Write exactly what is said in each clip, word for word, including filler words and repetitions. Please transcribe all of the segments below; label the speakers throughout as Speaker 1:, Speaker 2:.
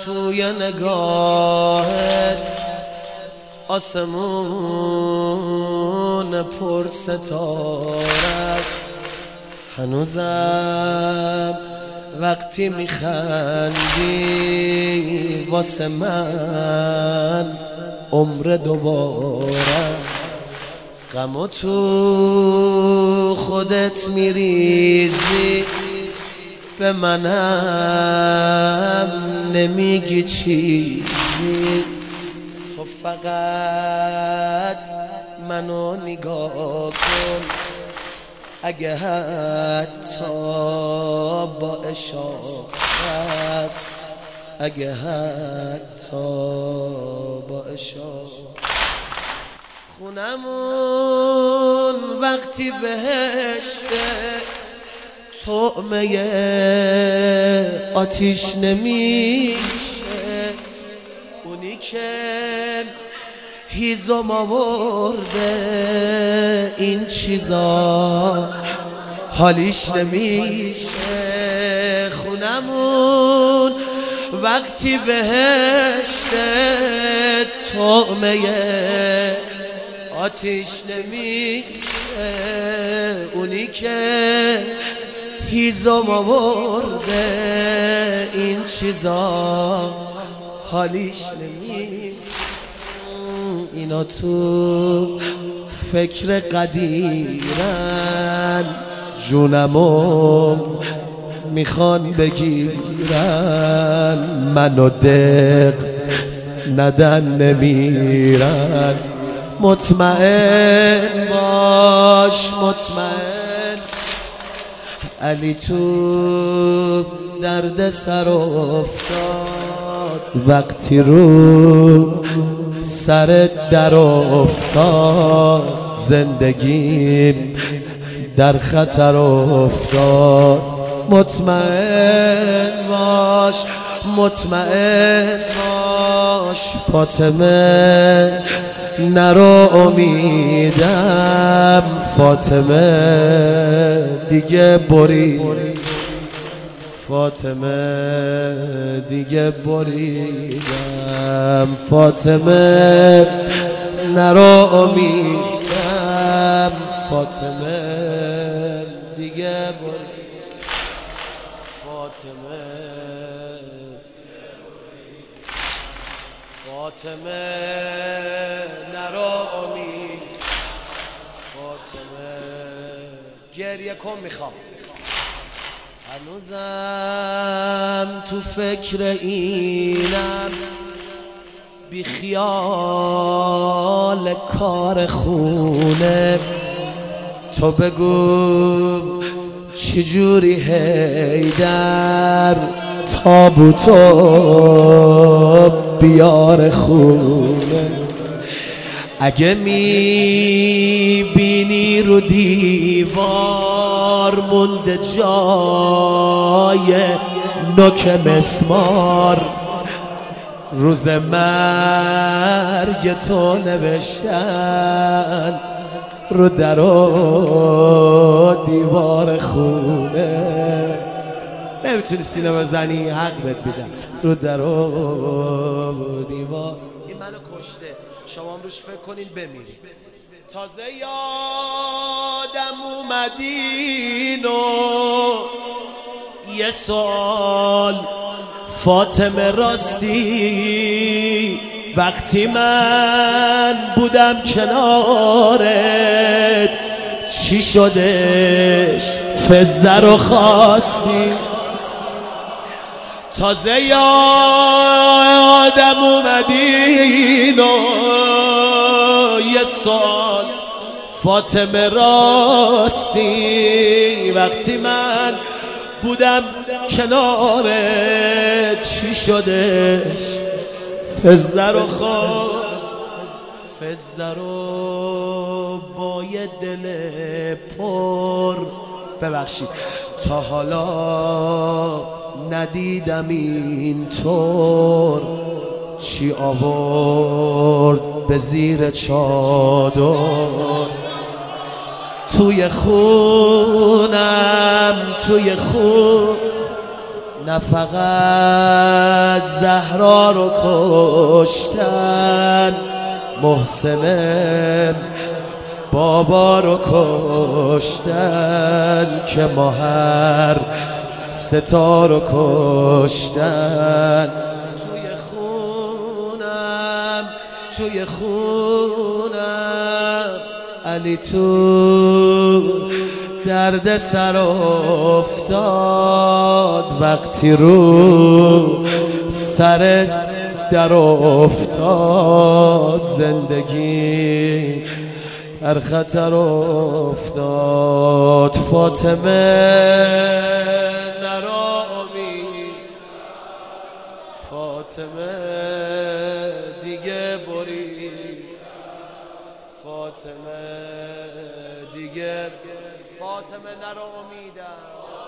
Speaker 1: توی نگاهت آسمون پر ستاره است. هنوزم وقتی میخندی واسه من عمر دوباره. غمو تو خودت میریزی به منم نمیگی چیزی. تو فقط منو نگاه کن، اگه حتی با اشاره است، اگه حتی با اشاره. خونمون وقتی بهشته طعمه آتیش نمیشه. اونی که هیزم آورده این چیزا حالیش نمیشه. خونمون وقتی بهشته طعمه آتیش نمیشه. اونی که هیزم آورده این چیزا حالیش نمیشه. اینا تو فکر قدیرن، جونمو میخوان بگیرن، منو دق ندن نمیرن. مطمئن باش مطمئن، علی تو درد سر افتاد وقتی رو سرت در افتاد. زندگیم در خطر افتاد. مطمئن باش مطمئن باش فاطمه، نرو امیدم فاطمه دیگه برید. فاطمه دیگه بریدم، فاطمه نرو امیدم، فاطمه دیگه برید. فاطمه فاطمه نرو امید. فاطمه گریه کن میخوام. هنوزم تو فکر اینم، بی خیال کار خونه. تو بگو چجوری حیدر تابوتو بیار خونه. اگه میبینی رو دیوار مونده جای نوک مسمار، روز مرگ تو نوشتن رو در و دیوار خونه. نمیتونی سینه بزنی حق بهت میدم. رو در و دیوار. این منو کشته، شما هم روش فکر کنین بمیرید. تازه یادم اومدین و یه سوال فاطمه راستی، وقتی من بودم کنارت چی شدش فزه رو خواستی. تازه یادم اومدین و یه سال فاطمه راستی، وقتی من بودم کنارت چی شدش فزه رو خواست. فزه رو با یه دل پر ببخشید تا حالا ندیدم اینطور. چی آورد به زیر چادر، توی خونم توی خون نه فقط زهرا رو کشتن، محسن بابا رو کشتن که ماهر ستا رو کشتن. توی خونم توی خونم علی تو درد سر افتاد، وقتی رو سرت در افتاد، زندگی در خطر افتاد. فاطمه نرامی، فاطمه دیگه بری، فاطمه دیگه، فاطمه نرا امیدم،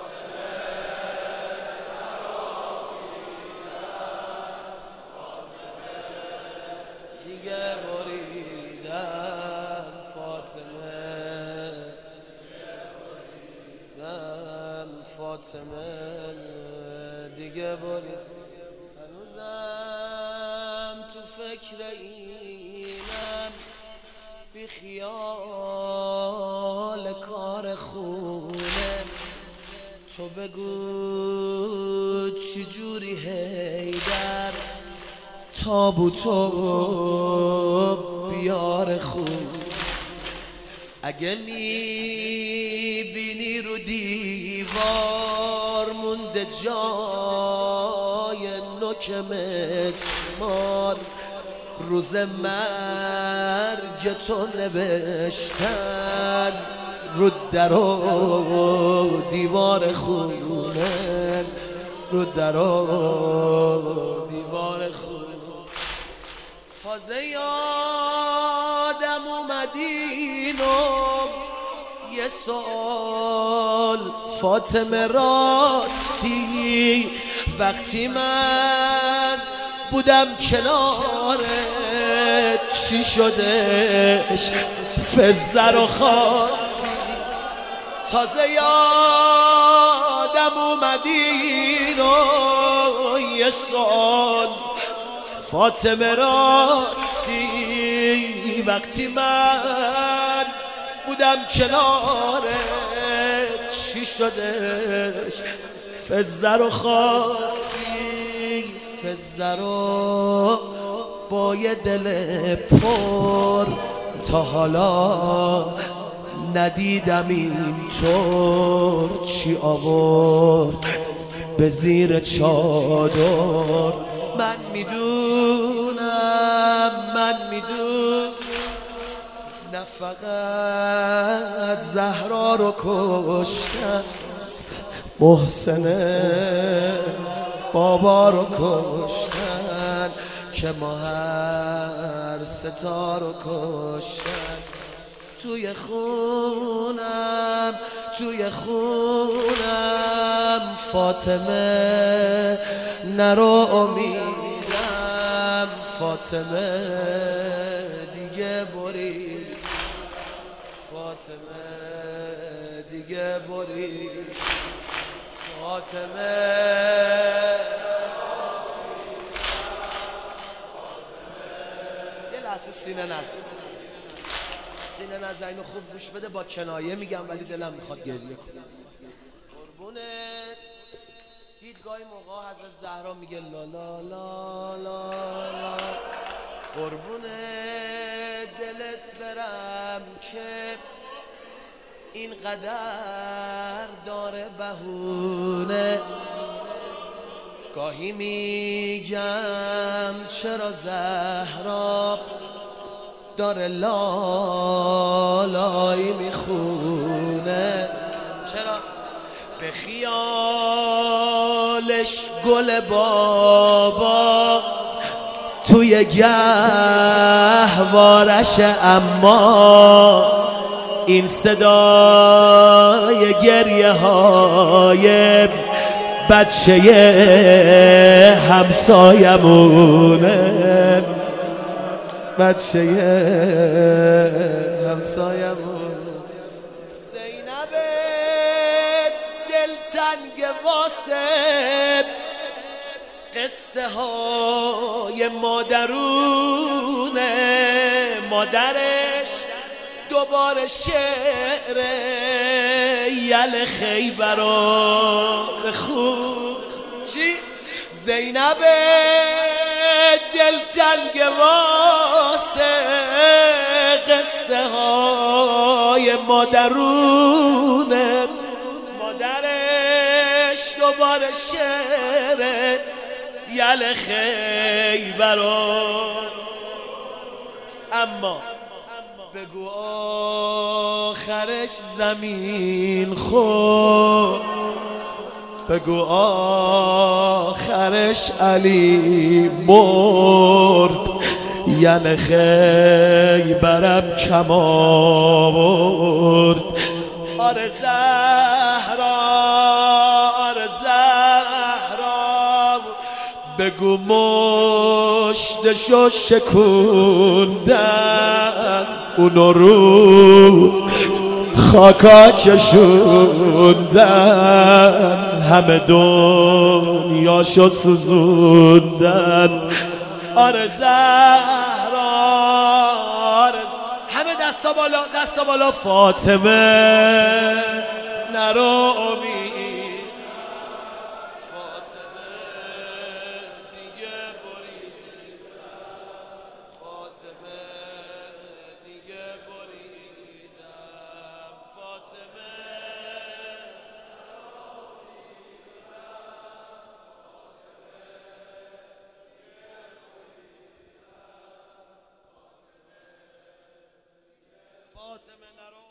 Speaker 1: دیگه بریدم، فاطمه دم، فاطمه دیگه برید. هنوزم تو فکر اینم، بی خیال کار خونه. تو بگو چجوری هیدر تابوتو بیار خون. اگه میبینی رو دیوار مونده جای نوک مسمار، روز مرگ تو نوشتن رو در و دیوار خونه، رو در و دیوار خونه. تازه یادم اومدینو یه سال فاطمه راستی، وقتی من بودم کنارت چی شدش فزه رو خواستی. تازه یادم اومدینو یه سال فاطمه راستی، وقتی من بودم کنارت چی شدش فزه رو خواستی. فزه رو با یه دل پر تا حالا ندیدم اینطور، چی آورد به زیر چادر. من میدونم من میدونم نه فقط زهرا رو کشتن، محسن بابا رو کشتن که ماهر ستا رو کشتن. توی خونم توی خونم فاطمه نرو امیدم، فاطمه دیگه برید، فاطمه دیگه برید، فاطمه یه لحظه سینه نزن، سینه نزن، اینو خوب گوش بده، با کنایه میگم ولی دلم میخواد گریه کنم. قربونه دیدگاهی موقع حضرت زهرا میگه لا لا لا لا لا، قربونه دلت برم که این قدر داره بهونه. گاهی میگم چرا زهرا داره لالایی میخونه، چرا به خیالش گل بابا توی گهوارش، اما این صدای گریه های بچه همسایمونه، بچه همسایمون. زینبت دلتنگ واسه قصه های مادرونه، مادرش دوباره شعر یل خیبران خون. چی؟ زینب دلتنگ واسه قصه های مادرونه، مادرش دوباره شعر یل خیبران. اما بگو آخرش زمین خورد، بگو آخرش علی مرد، یل خیبرم کم آورد. آره زهرا، آره زهرا، بگو مشتشو شکوندن، اونو رو خاکا کشوندن، همه دنیاشو سوزوندن. آره زهرا، آره، همه دستا بالا، دستا بالا. فاطمه نرو امید، فاطمه دیگه بریدم، فاطمه دیگه بریدم، فاطمه. فاطمه نرو